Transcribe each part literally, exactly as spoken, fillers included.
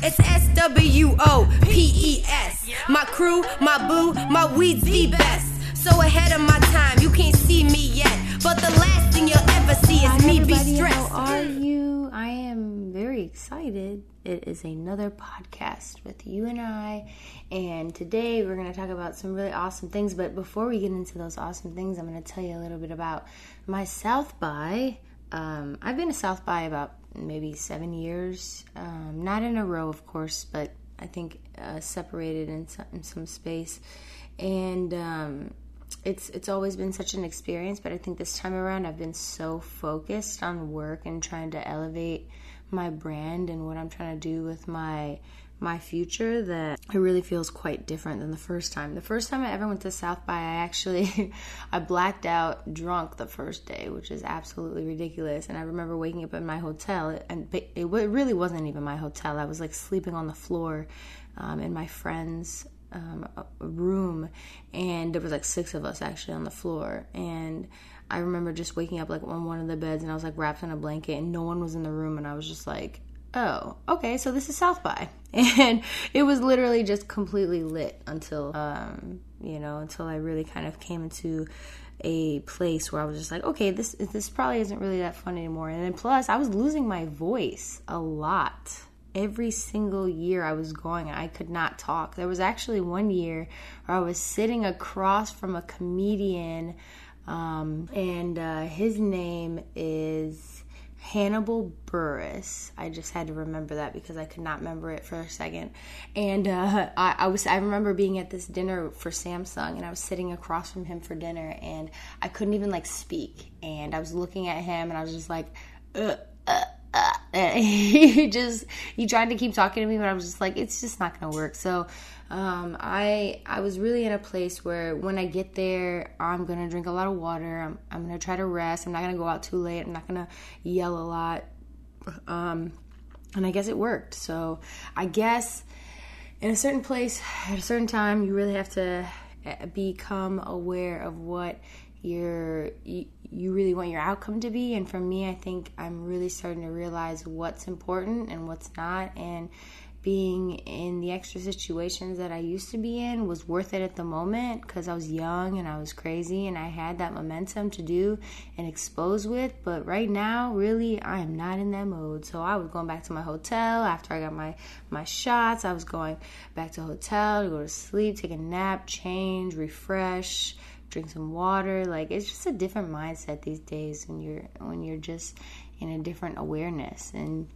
It's S W O P E S. My crew, my boo, my weed's the best. So ahead of my time, you can't see me yet. But the last thing you'll ever see is Hi, me everybody. be stressed. How are you? I am very excited. It is another podcast with you and I. And today we're going to talk about some really awesome things. But before we get into those awesome things, I'm going to tell you a little bit about my South by. Um, I've been to South by about maybe seven years. Um, not in a row, of course, but I think uh, separated in some, in some space. And um, it's it's always been such an experience. But I think this time around I've been so focused on work and trying to elevate my brand and what I'm trying to do with my my future that it really feels quite different than the first time. The first time I ever went to South by, I actually I blacked out drunk the first day, which is absolutely ridiculous. And I remember waking up in my hotel, and it really wasn't even my hotel. I was like sleeping on the floor um, in my friend's um, room, and there was like six of us actually on the floor. And I remember just waking up like on one of the beds, and I was like wrapped in a blanket, and no one was in the room, and I was just like, oh, okay, so this is South by. And it was literally just completely lit until, um, you know, until I really kind of came into a place where I was just like, okay, this this probably isn't really that fun anymore. And then plus, I was losing my voice a lot. Every single year I was going, I could not talk. There was actually one year where I was sitting across from a comedian, um, and uh, his name is Hannibal Buress. I just had to remember that because I could not remember it for a second. And uh, I, I was I remember being at this dinner for Samsung, and I was sitting across from him for dinner, and I couldn't even like speak. And I was looking at him, and I was just like, uh, uh, uh. And he just he tried to keep talking to me, but I was just like, it's just not gonna work. So um, I I was really in a place where when I get there, I'm gonna drink a lot of water. I'm I'm gonna try to rest. I'm not gonna go out too late. I'm not gonna yell a lot. Um, and I guess it worked. So I guess in a certain place at a certain time, you really have to become aware of what your you, you really want your outcome to be. And for me, I think I'm really starting to realize what's important and what's not, and being in the extra situations that I used to be in was worth it at the moment because I was young and I was crazy and I had that momentum to do and expose with. But right now, really, I am not in that mode. So I was going back to my hotel after I got my, my shots. I was going back to the hotel to go to sleep, take a nap, change, refresh, drink some water. Like, it's just a different mindset these days when you're when you're just in a different awareness. And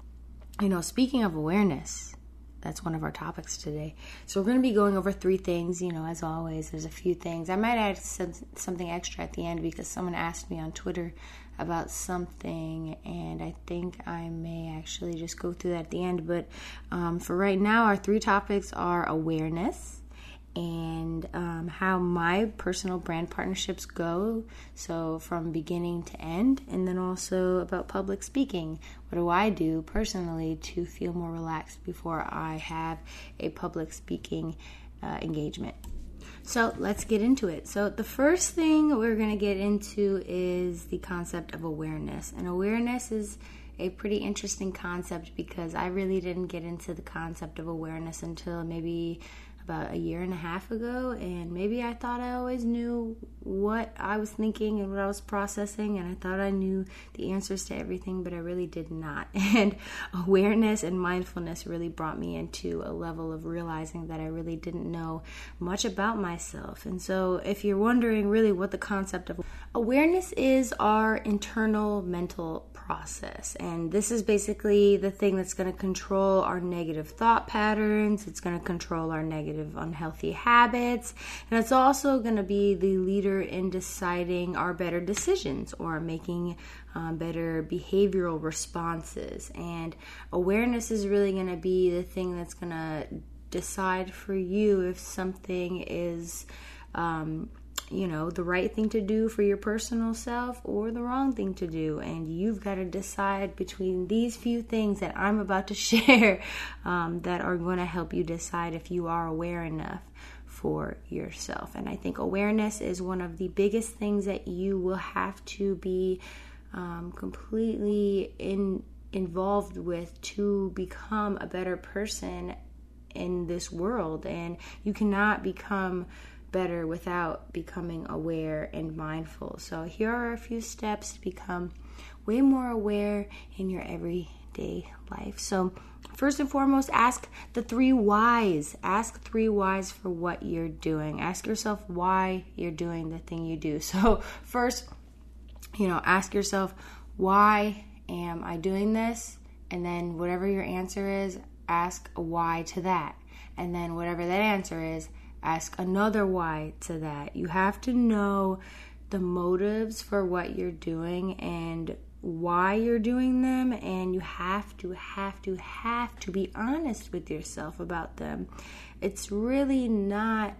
you know, speaking of awareness, that's one of our topics today. So we're going to be going over three things. You know, as always, there's a few things. I might add some, something extra at the end because someone asked me on Twitter about something, and I think I may actually just go through that at the end. But um, for right now, our three topics are awareness, and um, how my personal brand partnerships go, so from beginning to end, and then also about public speaking. What do I do personally to feel more relaxed before I have a public speaking uh, engagement? So let's get into it. So the first thing we're going to get into is the concept of awareness. And awareness is a pretty interesting concept because I really didn't get into the concept of awareness until maybe about a year and a half ago, and maybe I thought I always knew what I was thinking and what I was processing, and I thought I knew the answers to everything, but I really did not. And awareness and mindfulness really brought me into a level of realizing that I really didn't know much about myself. And so if you're wondering really what the concept of awareness is, our internal mental process. And this is basically the thing that's going to control our negative thought patterns. It's going to control our negative unhealthy habits. And it's also going to be the leader in deciding our better decisions or making um, better behavioral responses. And awareness is really going to be the thing that's going to decide for you if something is um, you know, the right thing to do for your personal self or the wrong thing to do. And you've got to decide between these few things that I'm about to share um, that are going to help you decide if you are aware enough for yourself. And I think awareness is one of the biggest things that you will have to be um, completely in involved with to become a better person in this world. And you cannot become better without becoming aware and mindful. So here are a few steps to become way more aware in your everyday life. So first and foremost, ask the three whys. Ask three whys for what you're doing. Ask yourself why you're doing the thing you do. So first, you know, ask yourself, why am I doing this? And then whatever your answer is, ask a why to that. And then whatever that answer is, ask another why to that. You have to know the motives for what you're doing and why you're doing them, and you have to, have to, have to be honest with yourself about them. It's really not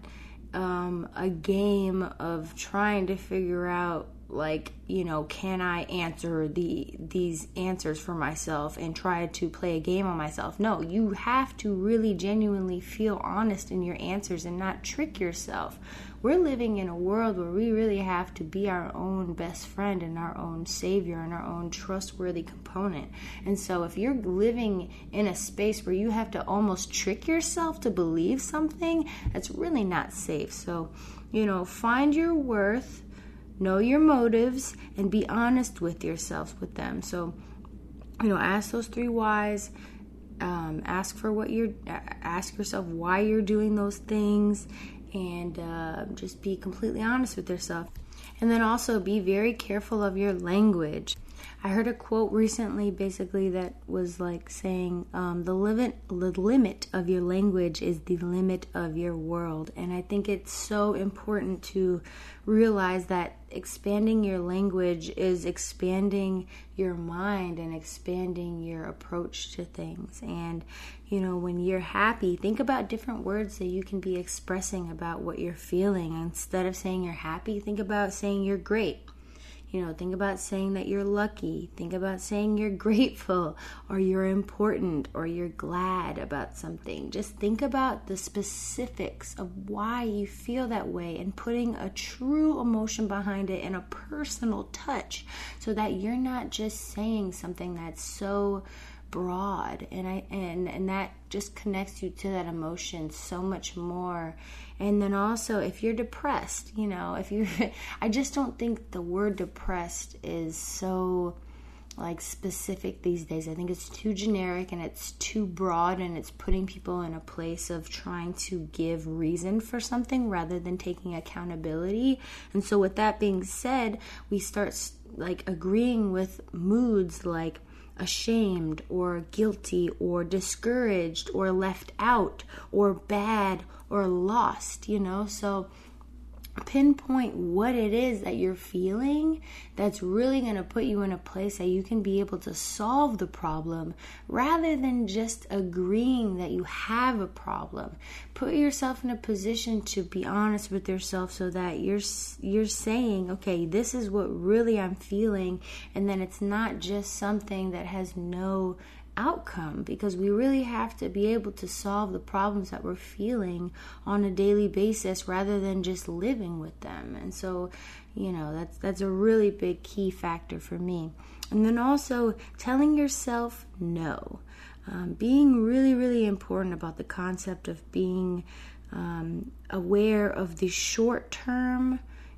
um, a game of trying to figure out, like, you know, can I answer the these answers for myself and try to play a game on myself? No, you have to really genuinely feel honest in your answers and not trick yourself. We're living in a world where we really have to be our own best friend and our own savior and our own trustworthy component. And so if you're living in a space where you have to almost trick yourself to believe something, that's really not safe. So, you know, find your worth, know your motives, and be honest with yourself with them. So, you know, ask those three whys. Um, ask for what you're, ask yourself why you're doing those things, and uh, just be completely honest with yourself. And then also be very careful of your language. I heard a quote recently basically that was like saying um, the limit, the limit of your language is the limit of your world. And I think it's so important to realize that expanding your language is expanding your mind and expanding your approach to things. And, you know, when you're happy, think about different words that you can be expressing about what you're feeling. Instead of saying you're happy, think about saying you're great. You know, think about saying that you're lucky. Think about saying you're grateful, or you're important, or you're glad about something. Just think about the specifics of why you feel that way and putting a true emotion behind it and a personal touch, so that you're not just saying something that's so broad, and I and and that just connects you to that emotion so much more. And then also, if you're depressed, you know, if you I just don't think the word depressed is so like specific these days. I think it's too generic and it's too broad, and it's putting people in a place of trying to give reason for something rather than taking accountability. And so with that being said, we start like agreeing with moods like ashamed or guilty or discouraged or left out or bad or lost, you know. So pinpoint what it is that you're feeling that's really going to put you in a place that you can be able to solve the problem, rather than just agreeing that you have a problem. Put yourself in a position to be honest with yourself, so that you're you're saying, okay, this is what really I'm feeling, and then it's not just something that has no outcome, because we really have to be able to solve the problems that we're feeling on a daily basis rather than just living with them. And so, you know, that's that's a really big key factor for me. And then also telling yourself no. Um, being really, really important about the concept of being um, aware of the short-term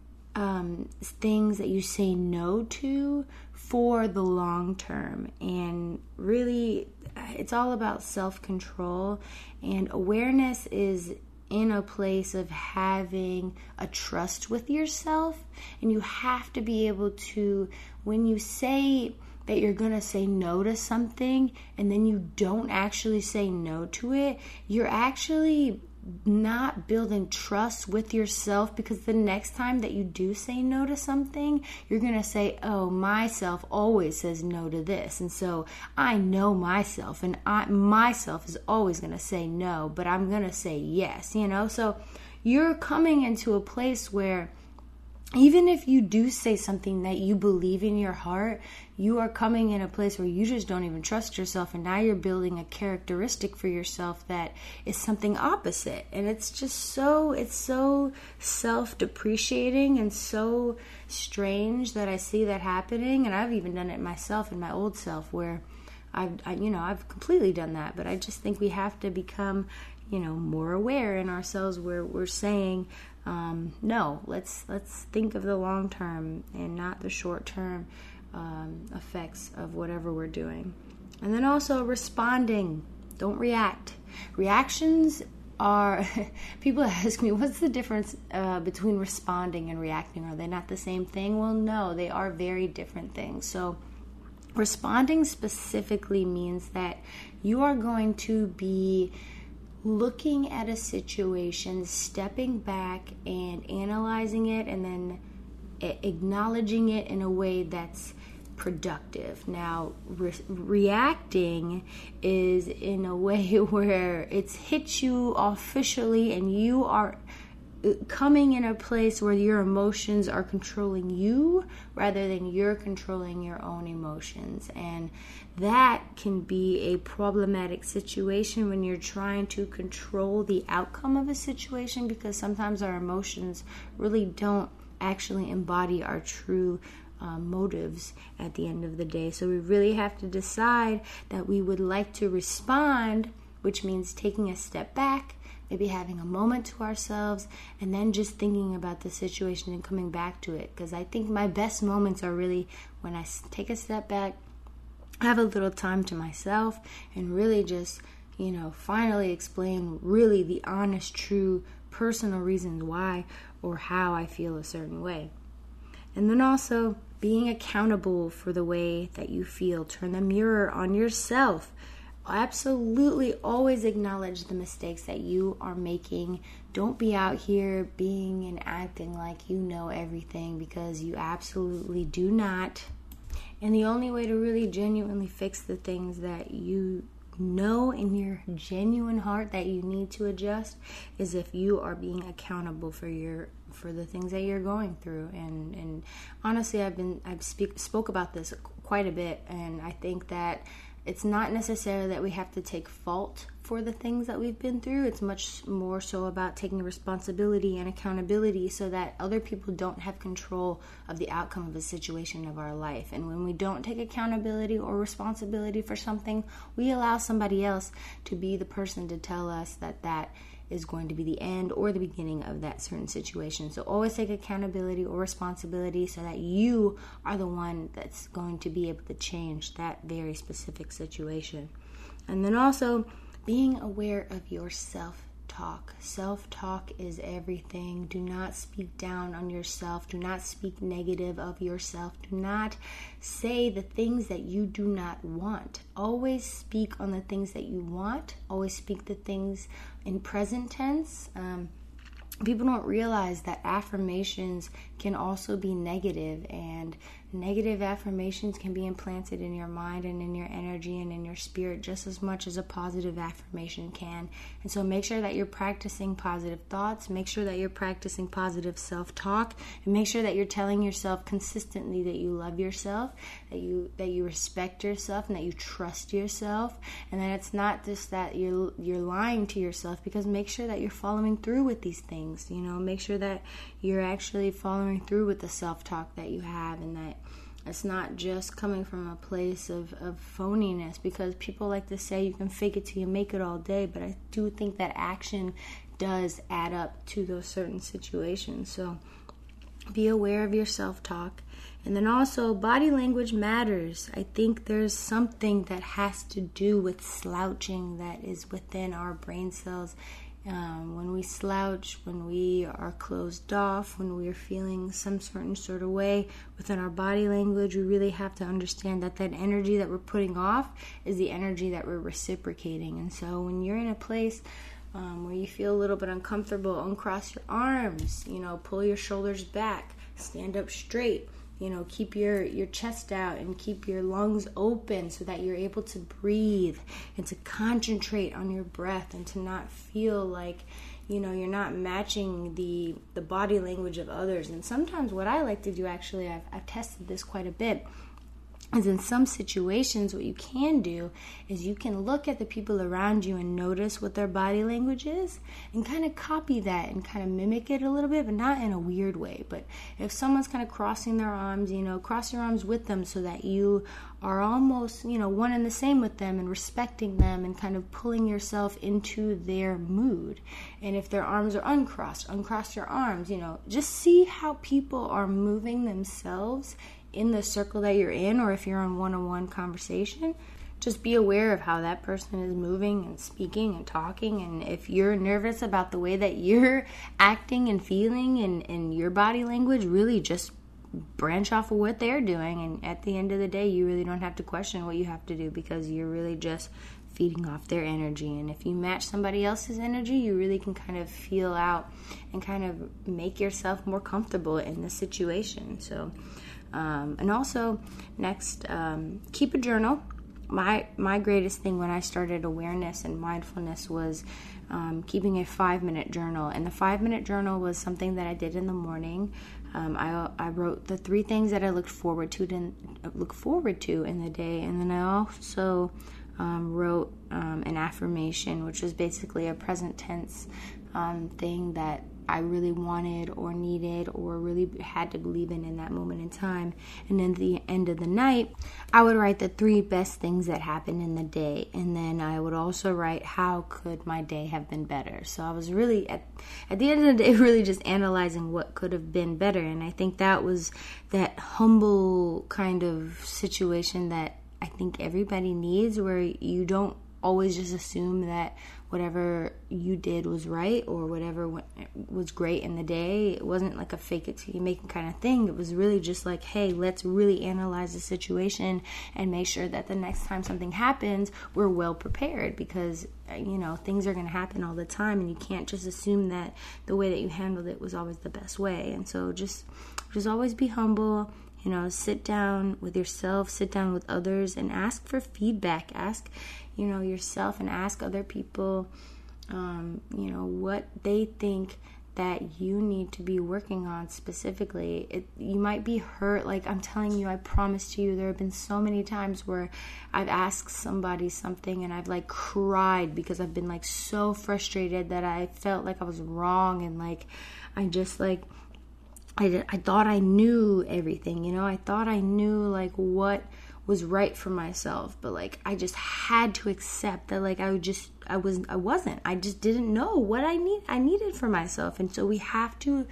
um, things that you say no to for the long term. And really, it's all about self-control, and awareness is in a place of having a trust with yourself. And you have to be able to, when you say that you're going to say no to something and then you don't actually say no to it, you're actually not building trust with yourself, because the next time that you do say no to something, you're going to say, oh, myself always says no to this, and so I know myself, and I myself is always going to say no, but I'm going to say yes, you know. So you're coming into a place where even if you do say something that you believe in your heart, you are coming in a place where you just don't even trust yourself, and now you're building a characteristic for yourself that is something opposite. And it's just so, it's so self-depreciating and so strange that I see that happening. And I've even done it myself in my old self, where I've, I, you know, I've completely done that, but I just think we have to become, you know, more aware in ourselves where we're saying, um, no, let's, let's think of the long term and not the short term, um, effects of whatever we're doing. And then also responding. Don't react. Reactions are, people ask me, what's the difference uh, between responding and reacting? Are they not the same thing? Well, no, they are very different things. So responding specifically means that you are going to be looking at a situation, stepping back and analyzing it, and then acknowledging it in a way that's productive. Now, re- reacting is in a way where it's hit you officially and you are coming in a place where your emotions are controlling you rather than you're controlling your own emotions. And that can be a problematic situation when you're trying to control the outcome of a situation, because sometimes our emotions really don't actually embody our true Uh, motives at the end of the day. So we really have to decide that we would like to respond, which means taking a step back, maybe having a moment to ourselves, and then just thinking about the situation and coming back to it. Because I think my best moments are really when I take a step back, have a little time to myself, and really just, you know, finally explain really the honest, true, personal reasons why or how I feel a certain way. And then also being accountable for the way that you feel. Turn the mirror on yourself. Absolutely always acknowledge the mistakes that you are making. Don't be out here being and acting like you know everything, because you absolutely do not. And the only way to really genuinely fix the things that you know in your genuine heart that you need to adjust is if you are being accountable for your for the things that you're going through. And and honestly, I've been I've speak spoke about this quite a bit, and I think that it's not necessarily that we have to take fault for the things that we've been through. It's much more so about taking responsibility and accountability so that other people don't have control of the outcome of a situation of our life. And when we don't take accountability or responsibility for something, we allow somebody else to be the person to tell us that that is going to be the end or the beginning of that certain situation. So always take accountability or responsibility so that you are the one that's going to be able to change that very specific situation. And then also being aware of your self-talk. Self-talk is everything. Do not speak down on yourself. Do not speak negative of yourself. Do not say the things that you do not want. Always speak on the things that you want. Always speak the things in present tense. Um, people don't realize that affirmations can also be negative, and negative affirmations can be implanted in your mind and in your energy and in your spirit just as much as a positive affirmation can. And so make sure that you're practicing positive thoughts, make sure that you're practicing positive self-talk, and make sure that you're telling yourself consistently that you love yourself, that you that you respect yourself, and that you trust yourself, and that it's not just that you're you're lying to yourself, because make sure that you're following through with these things. You know, make sure that you're actually following through with the self-talk that you have, and that it's not just coming from a place of, of phoniness, because people like to say you can fake it till you make it all day, but I do think that action does add up to those certain situations. So be aware of your self-talk. And then also, body language matters. I think there's something that has to do with slouching that is within our brain cells. Um, when we slouch, when we are closed off, when we are feeling some certain sort of way within our body language, we really have to understand that that energy that we're putting off is the energy that we're reciprocating. And so when you're in a place um, where you feel a little bit uncomfortable, uncross your arms, you know, pull your shoulders back, stand up straight. You know, keep your, your chest out and keep your lungs open so that you're able to breathe and to concentrate on your breath and to not feel like, you know, you're not matching the the body language of others. And sometimes what I like to do, actually, I've, I've tested this quite a bit, is in some situations, what you can do is you can look at the people around you and notice what their body language is and kind of copy that and kind of mimic it a little bit, but not in a weird way. But if someone's kind of crossing their arms, you know, cross your arms with them so that you are almost, you know, one and the same with them and respecting them and kind of pulling yourself into their mood. And if their arms are uncrossed, uncross your arms, you know, just see how people are moving themselves in the circle that you're in, or if you're in one-on-one conversation, just be aware of how that person is moving and speaking and talking. And if you're nervous about the way that you're acting and feeling and, and your body language, really just branch off of what they're doing. And at the end of the day, you really don't have to question what you have to do because you're really just feeding off their energy. And if you match somebody else's energy, you really can kind of feel out and kind of make yourself more comfortable in the situation. So Um, and also, next, um, keep a journal. My my greatest thing when I started awareness and mindfulness was um, keeping a five-minute journal. And the five-minute journal was something that I did in the morning. Um, I I wrote the three things that I looked forward to to look forward to in the day, and then I also um, wrote um, an affirmation, which was basically a present tense um, thing that I really wanted or needed or really had to believe in in that moment in time. And then at the end of the night, I would write the three best things that happened in the day. And then I would also write, how could my day have been better? So I was really, at, at the end of the day, really just analyzing what could have been better. And I think that was that humble kind of situation that I think everybody needs, where you don't always just assume that whatever you did was right or whatever was great in the day. It wasn't like a fake it till you make it kind of thing. It was really just like, hey, let's really analyze the situation and make sure that the next time something happens, we're well prepared, because, you know, things are going to happen all the time and you can't just assume that the way that you handled it was always the best way. And so just, just always be humble. You know, sit down with yourself, sit down with others, and ask for feedback. Ask, you know, yourself and ask other people, um, you know, what they think that you need to be working on specifically. It, you might be hurt. Like, I'm telling you, I promise you, there have been so many times where I've asked somebody something and I've like cried because I've been like so frustrated that I felt like I was wrong, and like I just like I, did, I thought I knew everything, you know, I thought I knew like what was right for myself, but like I just had to accept that like I would just I was I wasn't I just didn't know what I need I needed for myself. And so we have to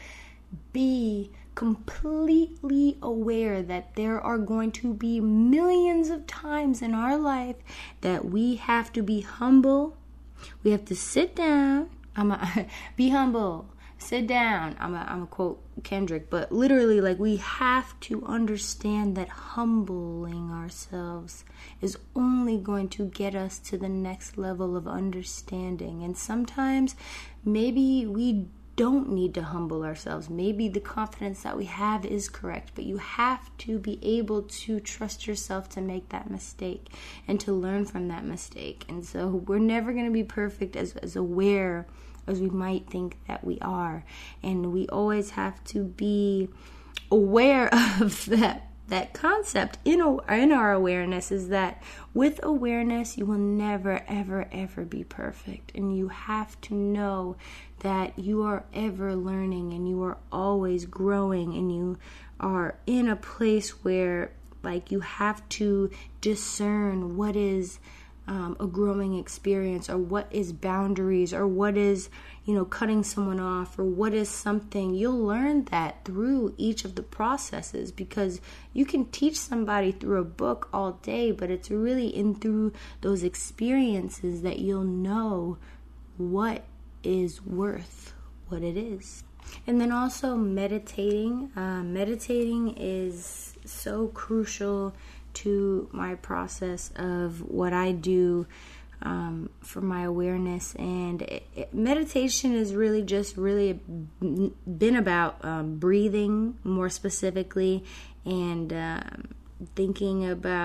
be completely aware that there are going to be millions of times in our life that we have to be humble. We have to sit down. I'm a, be humble. Sit down. I'm a, I'm a quote Kendrick, but literally, like, we have to understand that humbling ourselves is only going to get us to the next level of understanding. And sometimes maybe we don't need to humble ourselves. Maybe the confidence that we have is correct, but you have to be able to trust yourself to make that mistake and to learn from that mistake. And so we're never going to be perfect as, as aware as we might think that we are. And we always have to be aware of that that concept in, a, in our awareness, is that with awareness, you will never, ever, ever be perfect. And you have to know that you are ever learning and you are always growing, and you are in a place where, like, you have to discern what is Um, a growing experience, or what is boundaries, or what is, you know, cutting someone off, or what is something. You'll learn that through each of the processes, because you can teach somebody through a book all day, but it's really in through those experiences that you'll know what is worth what it is. And then also meditating. Uh, meditating is so crucial to my process of what I do um, for my awareness. And it, it, meditation is really just really been about um, breathing more specifically, and um, thinking about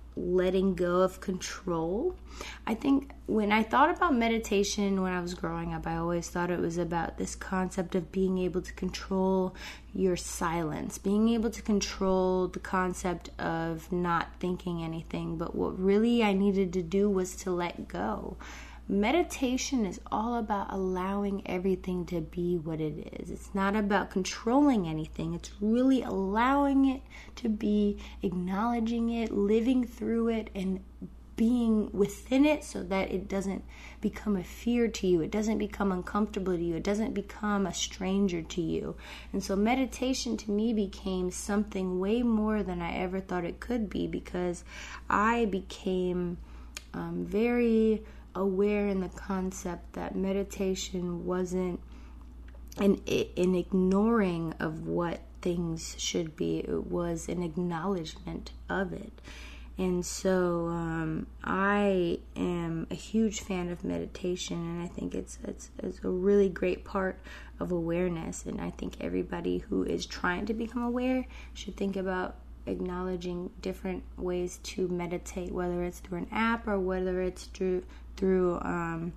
letting go of control. I think when I thought about meditation when I was growing up, I always thought it was about this concept of being able to control your silence, being able to control the concept of not thinking anything. But what really I needed to do was to let go. Meditation is all about allowing everything to be what it is. It's not about controlling anything. It's really allowing it to be, acknowledging it, living through it, and being within it so that it doesn't become a fear to you. It doesn't become uncomfortable to you. It doesn't become a stranger to you. And so meditation to me became something way more than I ever thought it could be, because I became um, very aware in the concept that meditation wasn't an, an ignoring of what things should be. It was an acknowledgement of it. And so um, I am a huge fan of meditation, and I think it's, it's it's a really great part of awareness. And I think everybody who is trying to become aware should think about acknowledging different ways to meditate, whether it's through an app or whether it's through through um,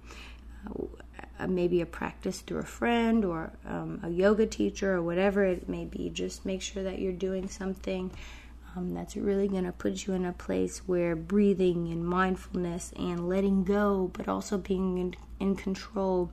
uh, maybe a practice through a friend or um, a yoga teacher or whatever it may be. Just make sure that you're doing something um, that's really going to put you in a place where breathing and mindfulness and letting go, but also being in, in control,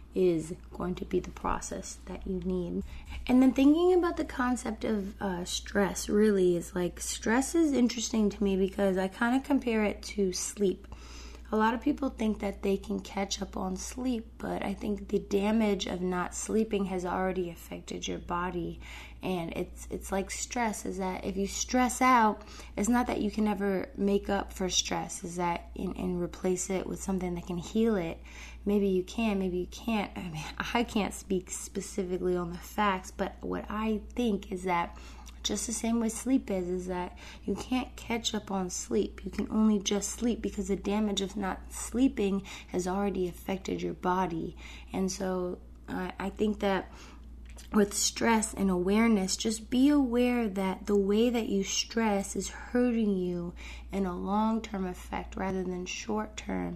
is going to be the process that you need. And then thinking about the concept of uh, stress really is like, stress is interesting to me because I kind of compare it to sleep. A lot of people think that they can catch up on sleep, but I think the damage of not sleeping has already affected your body. And it's it's like stress, is that if you stress out, it's not that you can ever make up for stress, is that and, and replace it with something that can heal it. Maybe you can, maybe you can't. I mean, I can't speak specifically on the facts, but what I think is that just the same way sleep is, is that you can't catch up on sleep. You can only just sleep because the damage of not sleeping has already affected your body. And so uh, I think that with stress and awareness, just be aware that the way that you stress is hurting you in a long-term effect rather than short-term.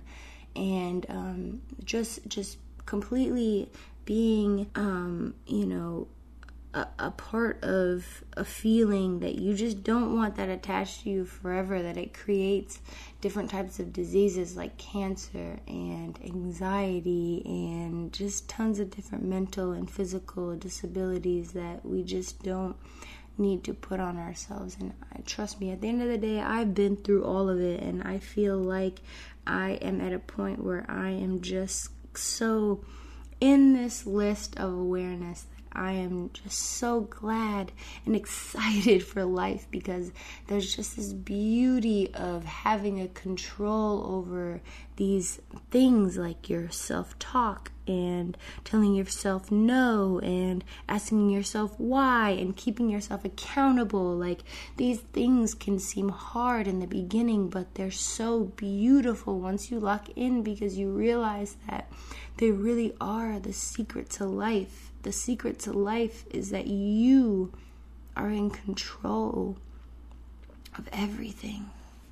And um, just just completely being, um, you know, a, a part of a feeling that you just don't want that attached to you forever, that it creates different types of diseases like cancer and anxiety and just tons of different mental and physical disabilities that we just don't need to put on ourselves. And I, trust me, at the end of the day, I've been through all of it, and I feel like I am at a point where I am just so in this list of awareness that I am just so glad and excited for life, because there's just this beauty of having a control over these things like your self-talk and telling yourself no and asking yourself why and keeping yourself accountable. Like, these things can seem hard in the beginning, but they're so beautiful once you lock in, because you realize that they really are the secret to life. The secret to life is that you are in control of everything.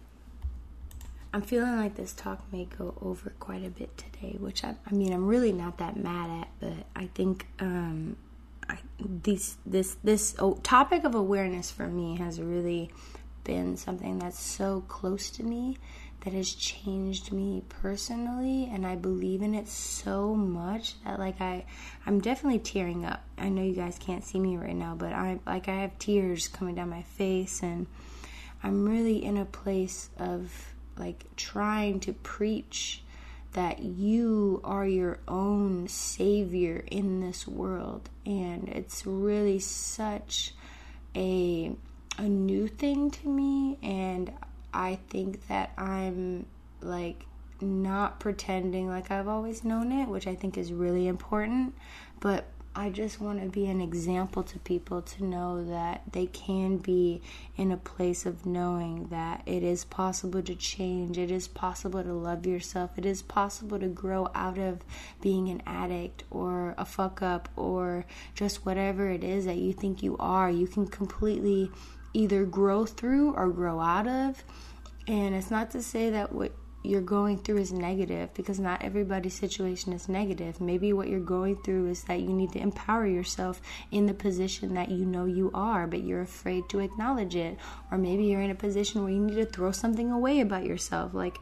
I'm feeling like this talk may go over quite a bit today, which I, I mean, I'm really not that mad at, but I think um, I, these, this this oh, topic of awareness for me has really been something that's so close to me, that has changed me personally, and I believe in it so much that like I, I'm definitely tearing up. I know you guys can't see me right now, but I like I have tears coming down my face, and I'm really in a place of like trying to preach that you are your own savior in this world. And it's really such a a new thing to me, and I think that I'm like not pretending like I've always known it, which I think is really important, but I just want to be an example to people to know that they can be in a place of knowing that it is possible to change, it is possible to love yourself, it is possible to grow out of being an addict or a fuck up or just whatever it is that you think you are. You can completely either grow through or grow out of. And it's not to say that what you're going through is negative, because not everybody's situation is negative. Maybe what you're going through is that you need to empower yourself in the position that you know you are, but you're afraid to acknowledge it. Or maybe you're in a position where you need to throw something away about yourself. Like,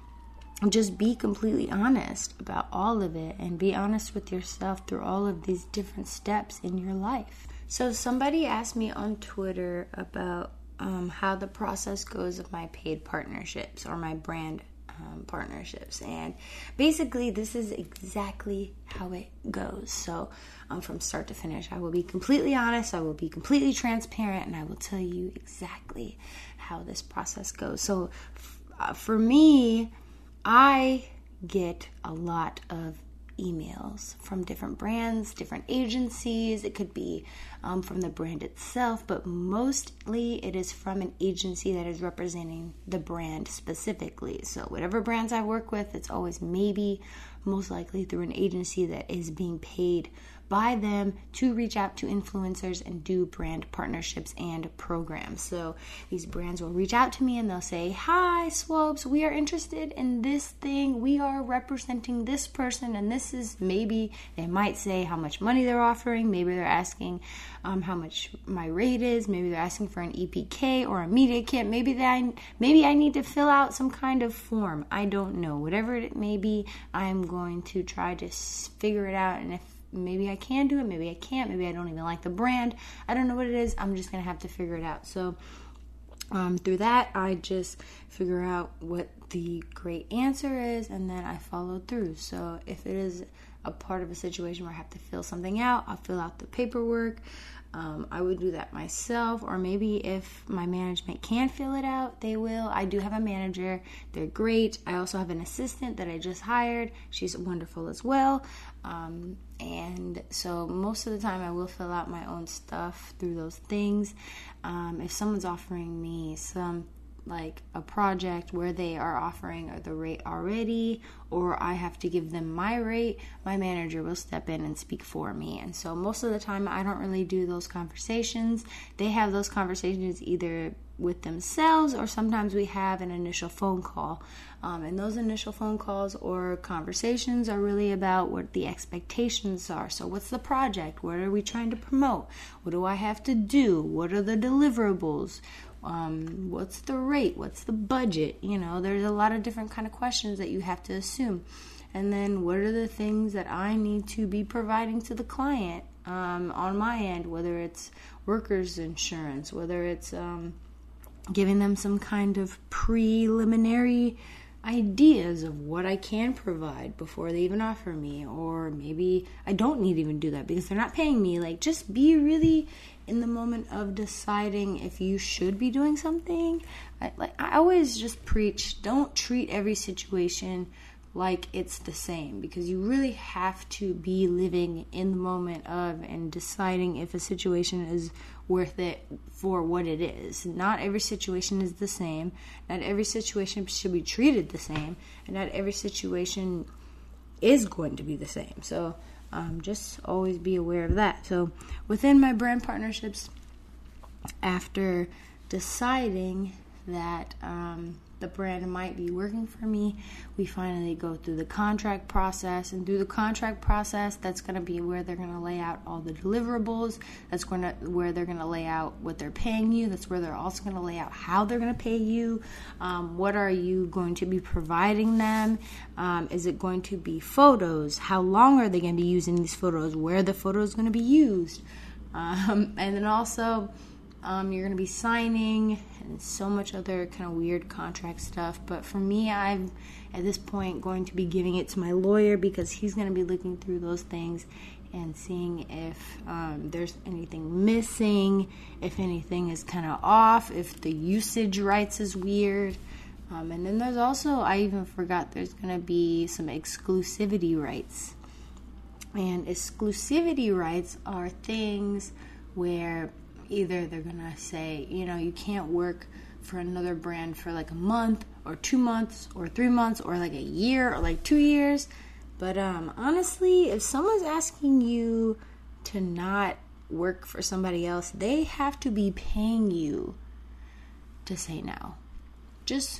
just be completely honest about all of it, and be honest with yourself through all of these different steps in your life. So somebody asked me on Twitter about um, how the process goes of my paid partnerships or my brand Um, partnerships. And basically this is exactly how it goes. So um, from start to finish, I will be completely honest, I will be completely transparent, and I will tell you exactly how this process goes. So f- uh, for me, I get a lot of emails from different brands, different agencies. It could be um, from the brand itself, but mostly it is from an agency that is representing the brand specifically. So whatever brands I work with, it's always maybe most likely through an agency that is being paid by them to reach out to influencers and do brand partnerships and programs. So these brands will reach out to me and they'll say, "Hi, Swopes, we are interested in this thing. We are representing this person, and this is," maybe they might say how much money they're offering. Maybe they're asking um, how much my rate is. Maybe they're asking for an E P K or a media kit. Maybe that I, maybe I need to fill out some kind of form. I don't know. Whatever it may be, I'm going to try to figure it out. And if maybe I can do it, maybe I can't, maybe I don't even like the brand, I don't know what it is, I'm just going to have to figure it out. So um, through that, I just figure out what the great answer is, and then I follow through. So if it is a part of a situation where I have to fill something out, I'll fill out the paperwork. Um, I would do that myself, or maybe if my management can fill it out, they will. I do have a manager. They're great. I also have an assistant that I just hired. She's wonderful as well. Um, and so most of the time I will fill out my own stuff through those things. Um, if someone's offering me some like a project where they are offering the rate already, or I have to give them my rate, my manager will step in and speak for me. And so most of the time I don't really do those conversations. They have those conversations either with themselves, or sometimes we have an initial phone call. Um, and those initial phone calls or conversations are really about what the expectations are. So what's the project? What are we trying to promote? What do I have to do? What are the deliverables? Um, what's the rate? What's the budget? You know, there's a lot of different kind of questions that you have to assume. And then what are the things that I need to be providing to the client um, on my end, whether it's workers' insurance, whether it's um, giving them some kind of preliminary ideas of what I can provide before they even offer me, or maybe I don't need to even do that because they're not paying me. Like, just be really in the moment of deciding if you should be doing something. I, like I always just preach, don't treat every situation like it's the same, because you really have to be living in the moment of and deciding if a situation is worth it for what it is. Not every situation is the same. Not every situation should be treated the same, and not every situation is going to be the same. So um, just always be aware of that. So within my brand partnerships, after deciding that um, the brand might be working for me, we finally go through the contract process. And through the contract process, that's going to be where they're going to lay out all the deliverables. That's going to where they're going to lay out what they're paying you. That's where they're also going to lay out how they're going to pay you. Um, what are you going to be providing them? Um, is it going to be photos? How long are they going to be using these photos? Where are the photos going to be used? Um, and then also, Um, you're going to be signing and so much other kind of weird contract stuff. But for me, I'm at this point going to be giving it to my lawyer, because he's going to be looking through those things and seeing if um, there's anything missing, if anything is kind of off, if the usage rights is weird. Um, and then there's also, I even forgot, there's going to be some exclusivity rights. And exclusivity rights are things where either they're going to say, you know, you can't work for another brand for like a month or two months or three months or like a year or like two years. But um, honestly, if someone's asking you to not work for somebody else, they have to be paying you to say no. Just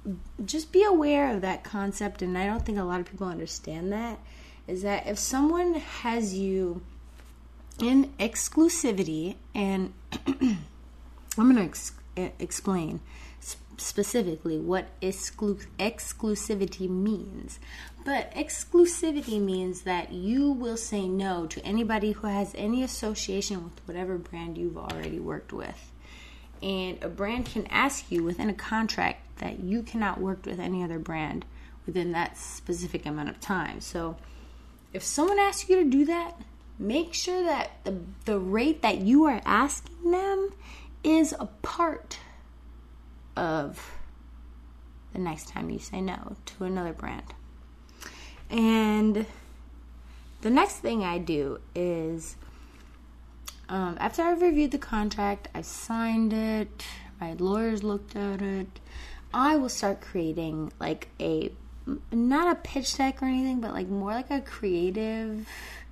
just be aware of that concept, and I don't think a lot of people understand that, is that if someone has you in exclusivity, and I'm going to ex- explain specifically what exclu- exclusivity means. But exclusivity means that you will say no to anybody who has any association with whatever brand you've already worked with. And a brand can ask you within a contract that you cannot work with any other brand within that specific amount of time. So if someone asks you to do that, make sure that the, the rate that you are asking them is a part of the next time you say no to another brand. And the next thing I do is, um, after I've reviewed the contract, I've signed it, my lawyers looked at it, I will start creating like a, not a pitch deck or anything, but like more like a creative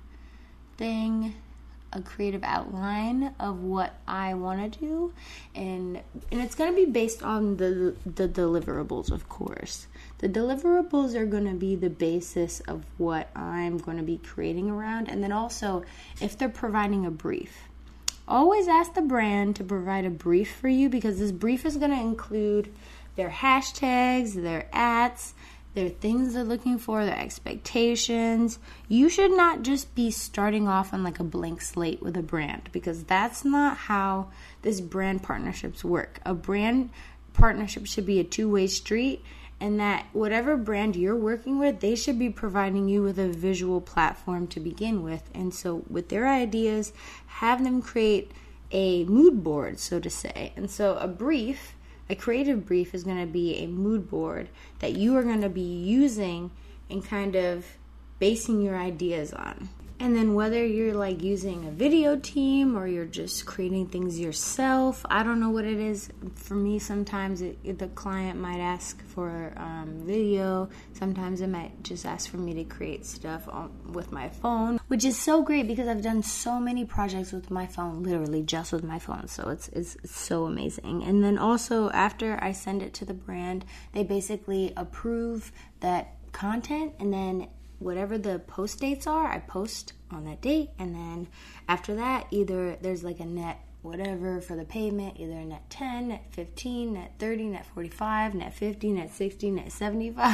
thing, a creative outline of what I want to do, and and it's going to be based on the the deliverables, of course. The deliverables are going to be the basis of what I'm going to be creating around, and then also if they're providing a brief, always ask the brand to provide a brief for you, because this brief is going to include their hashtags, their ads, their things they're looking for, their expectations. You should not just be starting off on like a blank slate with a brand, because that's not how this brand partnerships work. A brand partnership should be a two-way street, and that whatever brand you're working with, they should be providing you with a visual platform to begin with. And so with their ideas, have them create a mood board, so to say. And so a brief, a creative brief, is going to be a mood board that you are going to be using and kind of basing your ideas on. And then whether you're like using a video team or you're just creating things yourself, I don't know what it is. For me, sometimes it, the client might ask for um, video. Sometimes it might just ask for me to create stuff on, with my phone, which is so great because I've done so many projects with my phone, literally just with my phone. So it's, it's, it's so amazing. And then also after I send it to the brand, they basically approve that content, and then whatever the post dates are, I post on that date, and then after that, either there's like a net whatever for the payment, either net ten, net fifteen, net thirty, net forty-five, net fifty, net sixty, net seventy-five.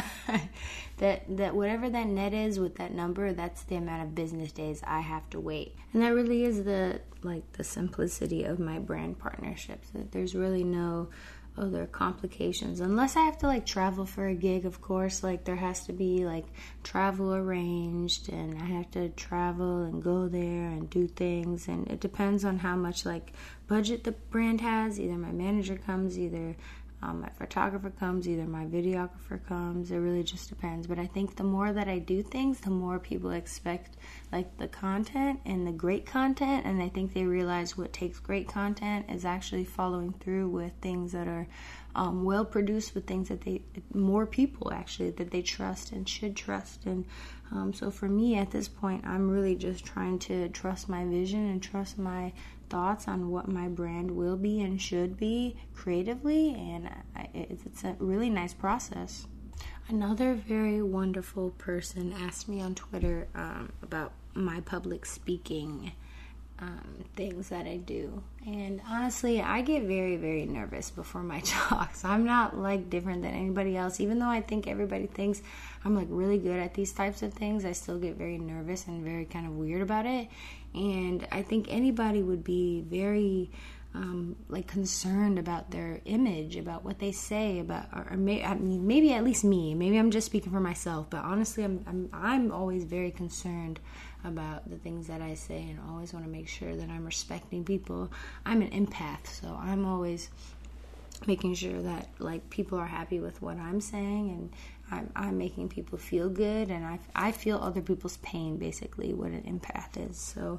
that that whatever that net is with that number, that's the amount of business days I have to wait. And that really is the like the simplicity of my brand partnerships. That there's really no other complications, unless I have to like travel for a gig, of course. Like there has to be like travel arranged, and I have to travel and go there and do things, and it depends on how much like budget the brand has. Either my manager comes, either um, my photographer comes, either my videographer comes. It really just depends. But I think the more that I do things, the more people expect like the content and the great content, and I think they realize what takes great content is actually following through with things that are um, well produced, with things that they more people actually that they trust and should trust. And um, so for me at this point, I'm really just trying to trust my vision and trust my thoughts on what my brand will be and should be creatively, and I, it's, it's a really nice process. Another very wonderful person asked me on Twitter um, about my public speaking um, things that I do. And honestly, I get very, very nervous before my talks. I'm not like different than anybody else. Even though I think everybody thinks I'm like really good at these types of things, I still get very nervous and very kind of weird about it. And I think anybody would be very Um, like concerned about their image, about what they say, about, or, or may, I mean, maybe at least me. Maybe I'm just speaking for myself, but honestly, I'm I'm I'm always very concerned about the things that I say, and always want to make sure that I'm respecting people. I'm an empath, so I'm always making sure that like people are happy with what I'm saying, and I'm, I'm making people feel good, and I I feel other people's pain, basically, what an empath is. So.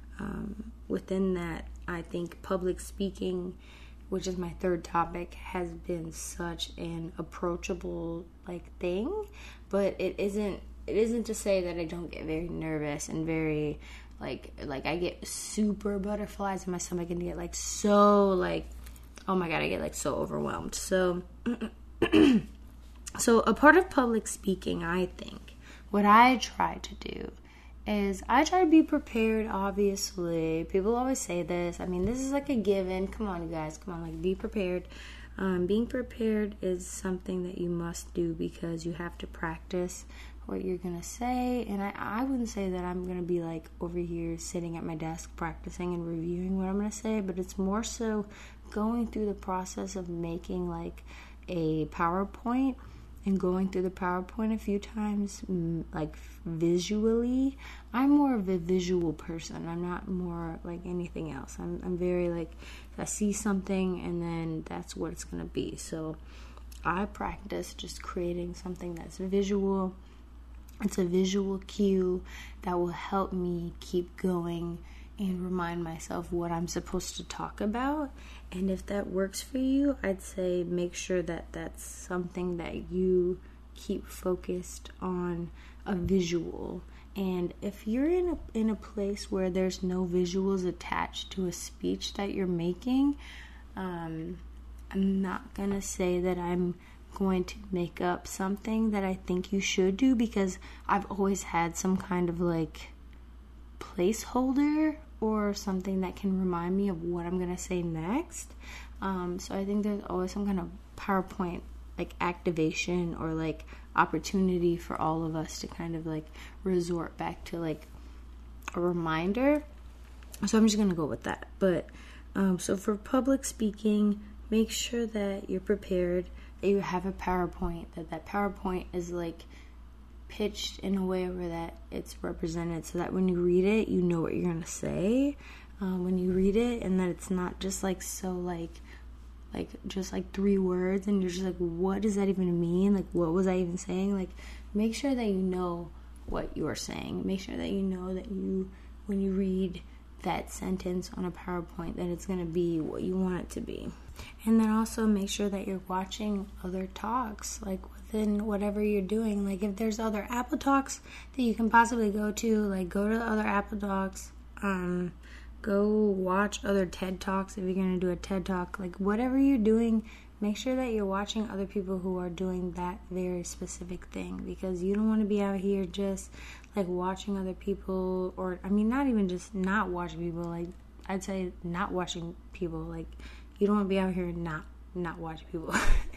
Um, within that, I think public speaking, which is my third topic, has been such an approachable like thing, but it isn't it isn't to say that I don't get very nervous and very like like I get super butterflies in my stomach and get like so like oh my god I get like so overwhelmed. So So a part of public speaking, I think, what I try to do is I try to be prepared, obviously. People always say this. I mean, this is like a given. Come on, you guys. Come on, like, be prepared. Um, being prepared is something that you must do because you have to practice what you're going to say. And I, I wouldn't say that I'm going to be, like, over here sitting at my desk practicing and reviewing what I'm going to say, but it's more so going through the process of making, like, a PowerPoint and going through the PowerPoint a few times, like, visually. I'm more of a visual person. I'm not more like anything else. I'm, I'm very, like, I see something and then that's what it's going to be. So I practice just creating something that's visual. It's a visual cue that will help me keep going and remind myself what I'm supposed to talk about. And if that works for you, I'd say make sure that that's something that you keep focused on, a visual. And if you're in a, in a place where there's no visuals attached to a speech that you're making, um, I'm not going to say that I'm going to make up something that I think you should do, because I've always had some kind of, like, placeholder or something that can remind me of what I'm going to say next. Um, so I think there's always some kind of PowerPoint, like, activation or, like, opportunity for all of us to kind of, like, resort back to, like, a reminder. So I'm just going to go with that. But um, so for public speaking, make sure that you're prepared, that you have a PowerPoint, that that PowerPoint is, like, pitched in a way where that it's represented so that when you read it, you know what you're going to say um, when you read it, and that it's not just, like, so, like, like, just, like, three words, and you're just like, what does that even mean? Like, what was I even saying? Like, make sure that you know what you're saying. Make sure that you know that you, when you read that sentence on a PowerPoint, that it's going to be what you want it to be. And then also make sure that you're watching other talks, like, within whatever you're doing. Like, if there's other Apple Talks that you can possibly go to, like, go to other Apple Talks, um, go watch other TED Talks if you're going to do a TED Talk. Like, whatever you're doing, make sure that you're watching other people who are doing that very specific thing, because you don't want to be out here just, like, watching other people, or, I mean, not even just not watching people, like, I'd say not watching people, like, you don't want to be out here and not, not watching people.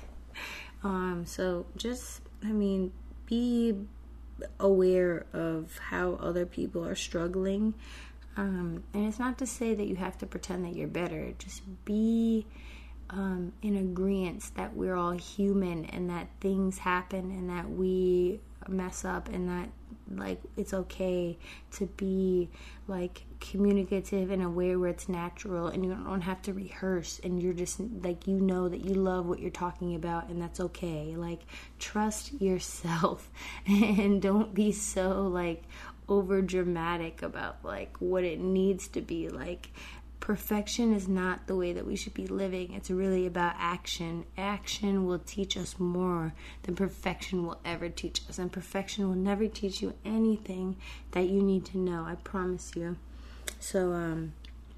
um, so just, I mean, be aware of how other people are struggling. Um, and it's not to say that you have to pretend that you're better. Just be um, in agreement that we're all human and that things happen and that we mess up and that, like, it's okay to be, like, communicative in a way where it's natural and you don't have to rehearse, and you're just, like, you know that you love what you're talking about, and that's okay. Like, trust yourself and don't be so, like, over dramatic about, like, what it needs to be. Like, perfection is not the way that we should be living. It's really about action. Action will teach us more than perfection will ever teach us, and perfection will never teach you anything that you need to know, I promise you. So um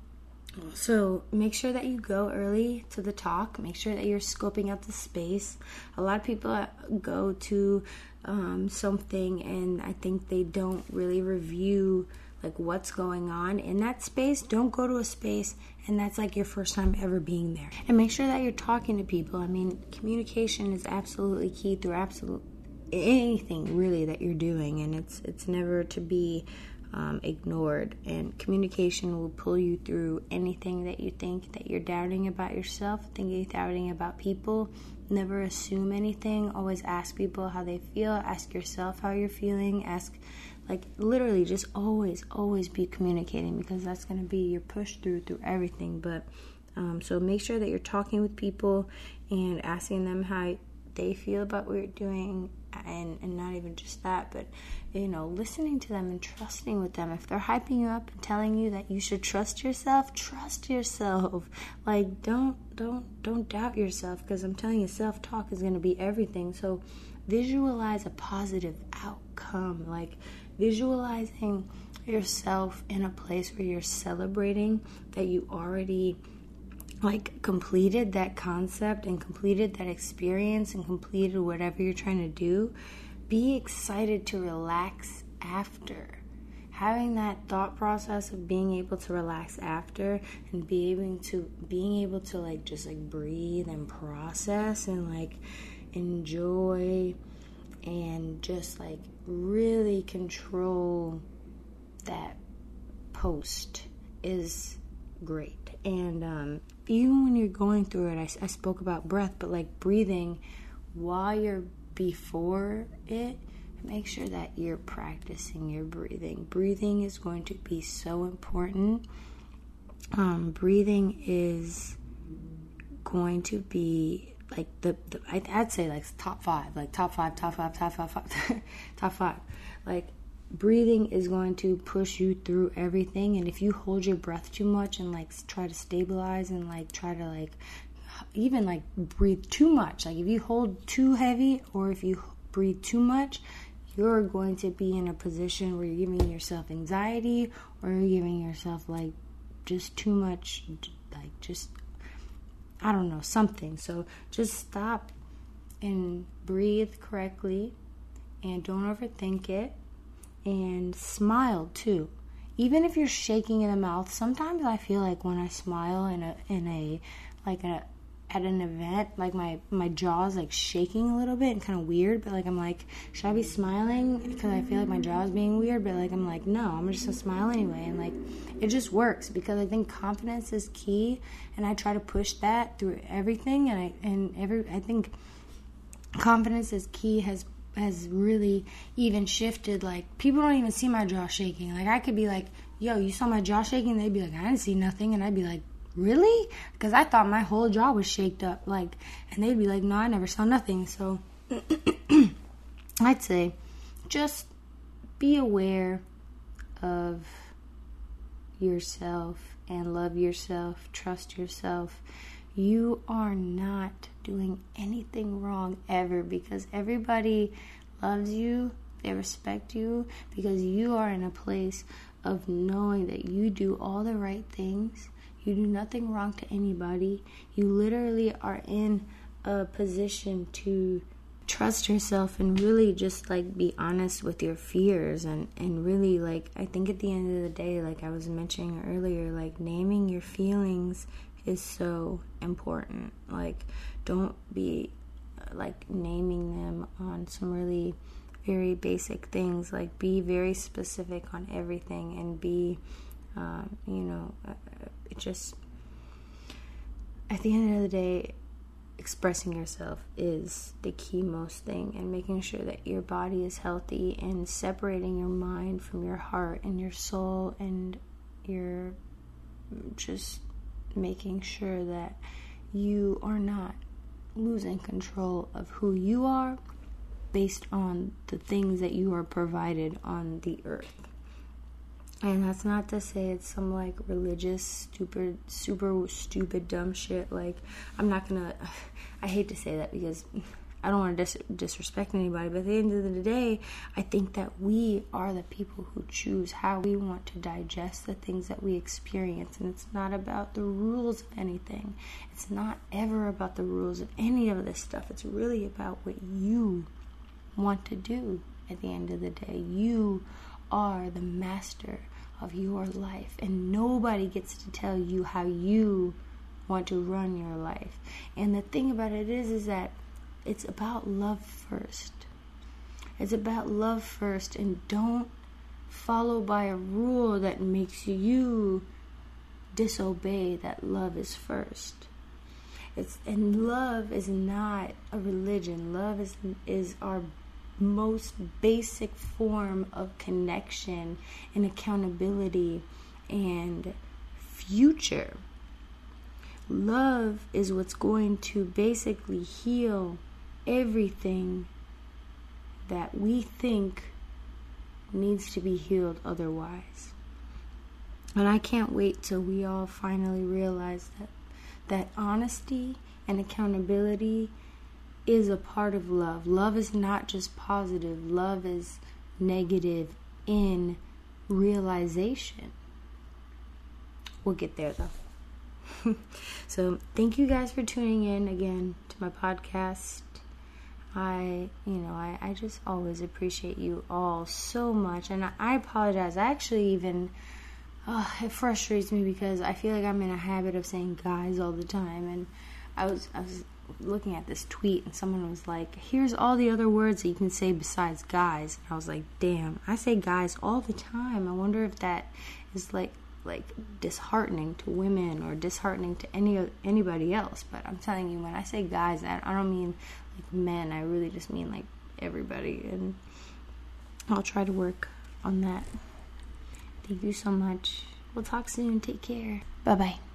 So make sure that you go early to the talk. Make sure that you're scoping out the space. A lot of people go to um, something and I think they don't really review, like, what's going on in that space. Don't go to a space and that's, like, your first time ever being there. And make sure that you're talking to people. I mean, communication is absolutely key through absolute anything really that you're doing, and it's it's never to be Um, ignored, and communication will pull you through anything that you think that you're doubting about yourself, think you're doubting about people. Never assume anything. Always ask people how they feel. Ask yourself how you're feeling. Ask, like, literally just always, always be communicating, because that's going to be your push through through everything. But um, so make sure that you're talking with people and asking them how they feel about what you're doing, and, and not even just that, but, you know, listening to them and trusting with them. If they're hyping you up and telling you that you should trust yourself, trust yourself. Like, don't don't don't doubt yourself, because I'm telling you, self-talk is going to be everything. So visualize a positive outcome, like visualizing yourself in a place where you're celebrating that you already like completed that concept and completed that experience and completed whatever you're trying to do, be excited to relax after. Having that thought process of being able to relax after and be able to being able to like just like breathe and process and like enjoy and just like really control that post is great. And um, even when you're going through it, I, I spoke about breath, but like breathing while you're before it, make sure that you're practicing your breathing. Breathing is going to be so important. Um, breathing is going to be like the, the I'd say like top five, like top five, top five, top five, top five, top five. Like breathing is going to push you through everything. And if you hold your breath too much and like try to stabilize and like try to like even like breathe too much, like if you hold too heavy or if you breathe too much, you're going to be in a position where you're giving yourself anxiety or you're giving yourself like just too much, like just, I don't know, something. So just stop and breathe correctly and don't overthink it, and smile too. Even if you're shaking in the mouth, sometimes I feel like when I smile in a, in a, like a, at an event, like my, my jaw's like shaking a little bit and kind of weird, but like I'm like, should I be smiling because I feel like my jaw's being weird? But like I'm like, no, I'm just gonna smile anyway. And like it just works because I think confidence is key, and I try to push that through everything. And I and every I think confidence is key has has really even shifted. Like people don't even see my jaw shaking. Like I could be like, yo, you saw my jaw shaking? They'd be like, I didn't see nothing. And I'd be like, really? Because I thought my whole jaw was shaked up, like, and they'd be like, no, I never saw nothing. So I'd say just be aware of yourself and love yourself, trust yourself. You are not doing anything wrong ever, because everybody loves you, they respect you, because you are in a place of knowing that you do all the right things. You do nothing wrong to anybody. You literally are in a position to trust yourself and really just like be honest with your fears, and, and really like, I think at the end of the day, like I was mentioning earlier, like naming your feelings is so important. Like don't be like naming them on some really very basic things. Like be very specific on everything, and be um, you know uh, it just, at the end of the day, expressing yourself is the key most thing, and making sure that your body is healthy and separating your mind from your heart and your soul, and you're just making sure that you are not losing control of who you are based on the things that you are provided on the earth. And that's not to say it's some like religious, stupid, super stupid, dumb shit. Like, I'm not gonna, I hate to say that because I don't want to dis- disrespect anybody, but at the end of the day, I think that we are the people who choose how we want to digest the things that we experience. And it's not about the rules of anything. It's not ever about the rules of any of this stuff. It's really about what you want to do at the end of the day. You are the master of your life, and nobody gets to tell you how you want to run your life. And the thing about it is is that it's about love first. It's about love first, and don't follow by a rule that makes you disobey that love is first. It's and love is not a religion. Love is is our most basic form of connection and accountability and future. Love is what's going to basically heal everything that we think needs to be healed otherwise. And I can't wait till we all finally realize that that honesty and accountability is a part of love. Love is not just positive. Love is negative in realization. We'll get there though. So thank you guys for tuning in again to my podcast. I, you know, I, I just always appreciate you all so much. And I, I apologize. I actually even, oh, it frustrates me because I feel like I'm in a habit of saying guys all the time. And I was, I was looking at this tweet and someone was like, here's all the other words that you can say besides guys. And I was like, damn, I say guys all the time. I wonder if that is like, like disheartening to women or disheartening to any anybody else. But I'm telling you, when I say guys, I, I don't mean like men. I really just mean like everybody. And I'll try to work on that. Thank you so much. We'll talk soon. Take care. Bye bye.